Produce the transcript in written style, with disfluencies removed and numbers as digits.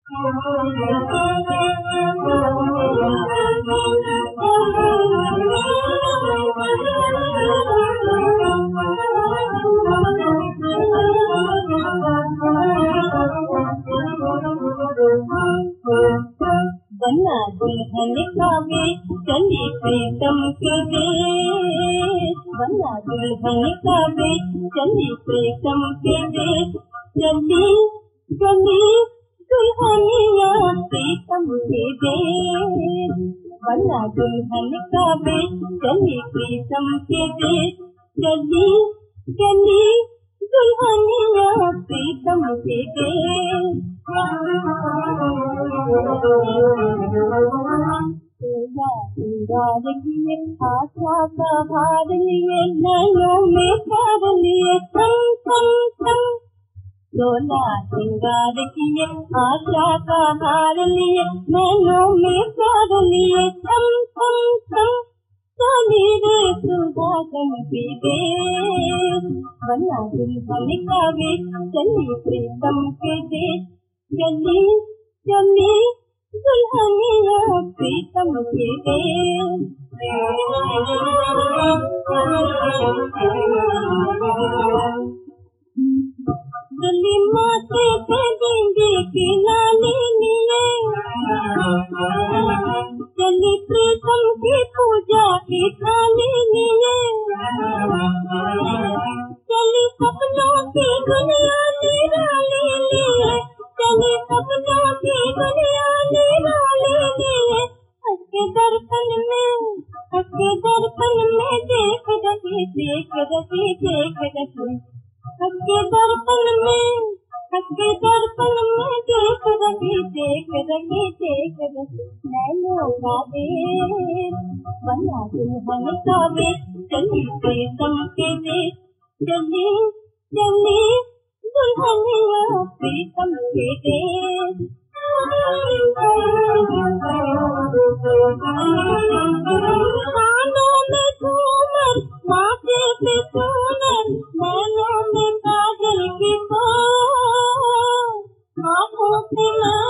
बना दुल्हन का वेश चली प्रीतम के देश, बना दुल्हन का वेश चली प्रीतम के देश, चली चली दुल्हनिया प्रीतम के देश, बना दुल्हन का वेश चली प्रीतम के देश, चली चली दुल्हनिया प्रीतम के देश। श्रृंगार किए आशा का भार लिए नैनों में कर लिए संग संग संग, सोला श्रृंगार किए आशा का भार लिए नैनों में कर लिए संग संग संग, चली रे सुहागन की देश, बना दुल्हन का वेश चली प्रीतम के देश, चली चली दुल्हनिया प्रीतम के देश। गली माथे पे देंगे की लाली लिए, चली प्रीतम की पूजा की थाली लिए, चली सपनों की दुनिया निराली लिए, चली सपनों की दुनिया निराली लिए, हंसके दर्पण में देख रही हंसके दर्पण में देख रही नैनों का देश, बना दुल्हन का वेश चली प्रीतम के देश, चली चली दुल्हनिया प्रीतम के देश। कानों में झूमर माथे पे सोनर, नैनों में काजल की आँखों से